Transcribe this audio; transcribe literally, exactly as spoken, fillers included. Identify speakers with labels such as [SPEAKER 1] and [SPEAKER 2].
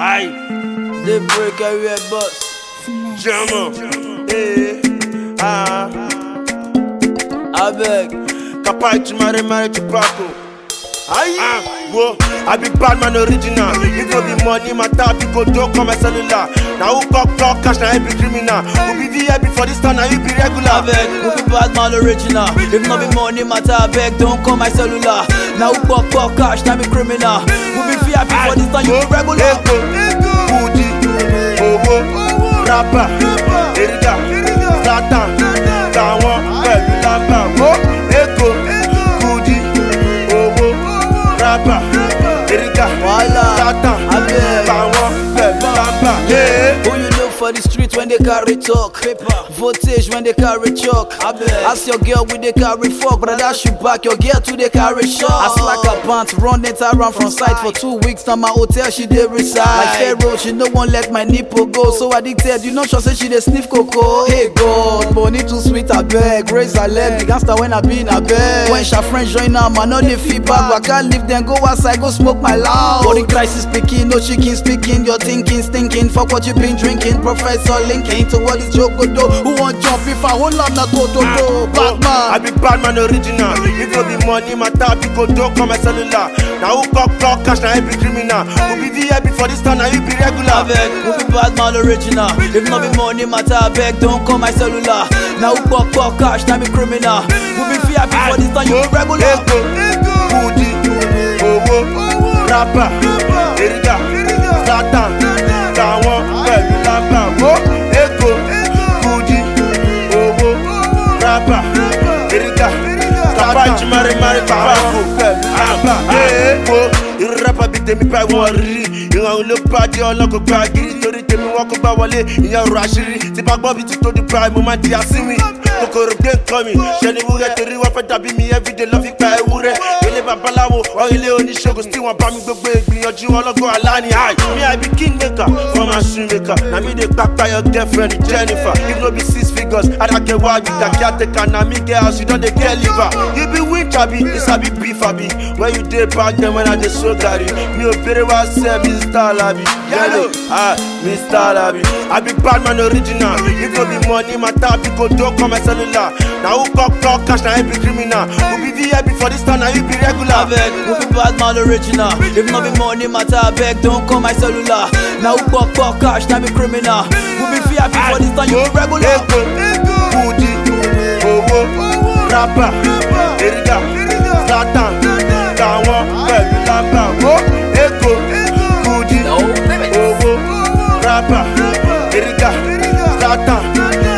[SPEAKER 1] Aye,
[SPEAKER 2] They break every bus.
[SPEAKER 1] German. Eh, ah,
[SPEAKER 2] I beg.
[SPEAKER 1] Kapai to marry, marry to Paco. Aye, ah, whoa, I be bad man original. If no be money, my tap, you go don't come my cellular. Now who got talk cash, now you be criminal. Who be V I P for this time, now you be
[SPEAKER 2] I
[SPEAKER 1] regular.
[SPEAKER 2] beg, who be bad man original? If not be money matter, I beg, don't call my cellular. Now who pop pop cash, now be criminal. Who be V I P for this time, you be regular.
[SPEAKER 1] Ego, Woody, Owo, Rapper, Erida, Zlatan, Tawon, pẹ̀lú Lamba. Wo, Ego, Woody, Owo, Rapper, Erida,
[SPEAKER 2] Voila,
[SPEAKER 1] Zlatan,
[SPEAKER 2] I beg.
[SPEAKER 1] Tawon, pẹ̀lú Lamba. Yeah.
[SPEAKER 2] Who you know for the street when they carry talk? Paper. Voltage when they carry chalk. I beg. Ask your girl when they carry fuck, but I dash you back your girl too they carry shot. I slack her pants, run it around from sight for two weeks. Now my hotel she dey reside. Like Pharaoh, she no one let my nipple go, so addicted. You know she say she dey sniff cocoa. Hey God, money too sweet I beg. Raise her leg, the gangster when I be in a bed. When she friends join her, man, no dey feedback. But I can't leave them, go outside, go smoke my loud. Body crisis speaking, no chicken speaking. Your thinking, stinking, fuck what you been drinking. Professor linking to what is joke go do. Who want jump if I hold on na go to go?
[SPEAKER 1] I
[SPEAKER 2] Batman.
[SPEAKER 1] be bad man original. If no be money, my tap, you go don't come my cellular. Now who got talk cash, now you be criminal. Who be V I P for this time, now you be
[SPEAKER 2] I
[SPEAKER 1] regular.
[SPEAKER 2] beg, who be bad man original? If not be money matter, I beg, don't call my cellular. Now who pop pop cash, now be criminal. Who be V I P for this time, you be regular.
[SPEAKER 1] Ego, Woody, Owo, Rapper, Erida, Zlatan, Tawon, pẹ̀lú Lamba. Wo, Ego, Woody, Owo, Rapper, Erida, Zlatan, to marry, marry to Paco, pẹ̀lú Lamba. Eh, wo, irú rapper bí tèmi bá wọn rí. Ìran ló bá jẹ́ ọlọ́kọ̀ gba gírí. Torí tèmi wọn kó gbá wọlé, ìyẹn ọ̀rọ̀ àṣírí. Tí bá gbọ́ bí ti tó Dubai, mo máa di àsínwín. Kòkòrò gbé nǹkan mi, ṣe ni wúrẹ́ torí wọ́n fẹ́ dàbí mi everyday lọ́ fi gba ewúrẹ́. Ilé babaláwo, ọ̀ ilé oníṣègùn tí wọ́n bá mi gbogbo ìgbìyànjú ọlọ́gbọ́n aláni. Me I be king maker, for my shoe maker. Na me dey kpakpa your girlfriend Jennifer. If no be six figures, I don't get why you got caretaker. Na me get house, you don dey get liver. You be winch abi, you sabi beef abi. When you dey back then when I dey so carry. Mi ò bèrè wá sẹ́ Mister Alabi. Yellow, ah, Mister Alabi. I be bad man original. If no be money, my tap, you go don't come my cellular. Now who got talk cash, now you be criminal. Who be V I P for this time, now you be
[SPEAKER 2] I
[SPEAKER 1] regular.
[SPEAKER 2] beg, who be bad man original? If not be money matter, I beg, don't call my cellular. Now who pop pop cash, now be criminal. Who be V I P for this time, you be regular.
[SPEAKER 1] Ego, Woody, Owo, Rapper, Erida, Zlatan, Tawon, pẹ̀lú Lamba. Wo, Ego, Woody, Owo, Rapper, Erida, Zlatan,